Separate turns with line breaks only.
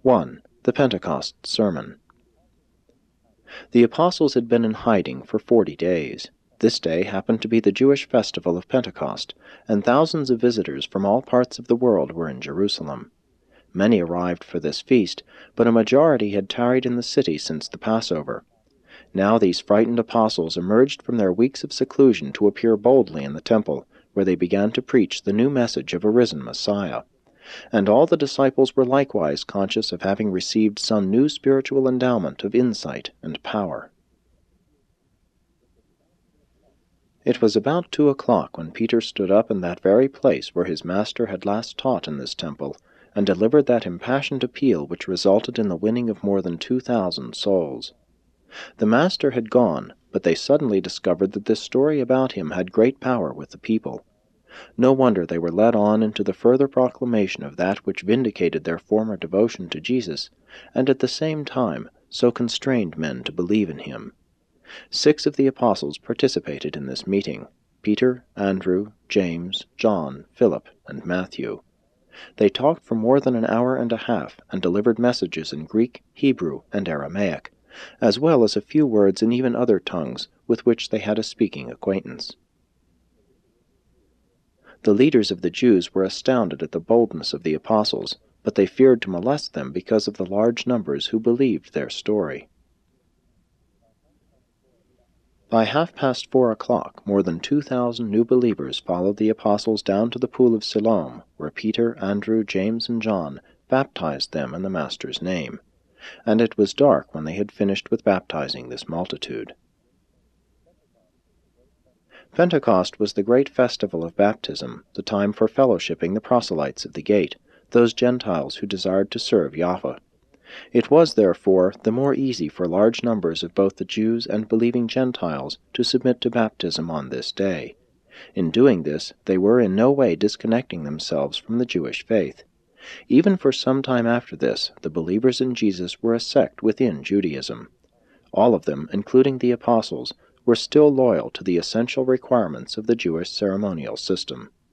1. The Pentecost Sermon. The apostles had been in hiding for 40 days. This day happened to be the Jewish festival of Pentecost, and thousands of visitors from all parts of the world were in Jerusalem. Many arrived for this feast, but a majority had tarried in the city since the Passover. Now these frightened apostles emerged from their weeks of seclusion to appear boldly in the temple, where they began to preach the new message of a risen Messiah. And all the disciples were likewise conscious of having received some new spiritual endowment of insight and power. It was about 2 o'clock when Peter stood up in that very place where his master had last taught in this temple, and delivered that impassioned appeal which resulted in the winning of more than 2,000 souls. The master had gone, but they suddenly discovered that this story about him had great power with the people. No wonder they were led on into the further proclamation of that which vindicated their former devotion to Jesus, and at the same time so constrained men to believe in him. 6 of the apostles participated in this meeting: Peter, Andrew, James, John, Philip, and Matthew. They talked for more than an hour and a half, and delivered messages in Greek, Hebrew, and Aramaic, as well as a few words in even other tongues with which they had a speaking acquaintance. The leaders of the Jews were astounded at the boldness of the apostles, but they feared to molest them because of the large numbers who believed their story. By 4:30 o'clock, more than 2,000 new believers followed the apostles down to the pool of Siloam, where Peter, Andrew, James, and John baptized them in the Master's name. And it was dark when they had finished with baptizing this multitude. Pentecost was the great festival of baptism, the time for fellowshipping the proselytes of the gate, those Gentiles who desired to serve Yahweh. It was, therefore, the more easy for large numbers of both the Jews and believing Gentiles to submit to baptism on this day. In doing this, they were in no way disconnecting themselves from the Jewish faith. Even for some time after this, the believers in Jesus were a sect within Judaism. All of them, including the apostles, were still loyal to the essential requirements of the Jewish ceremonial system.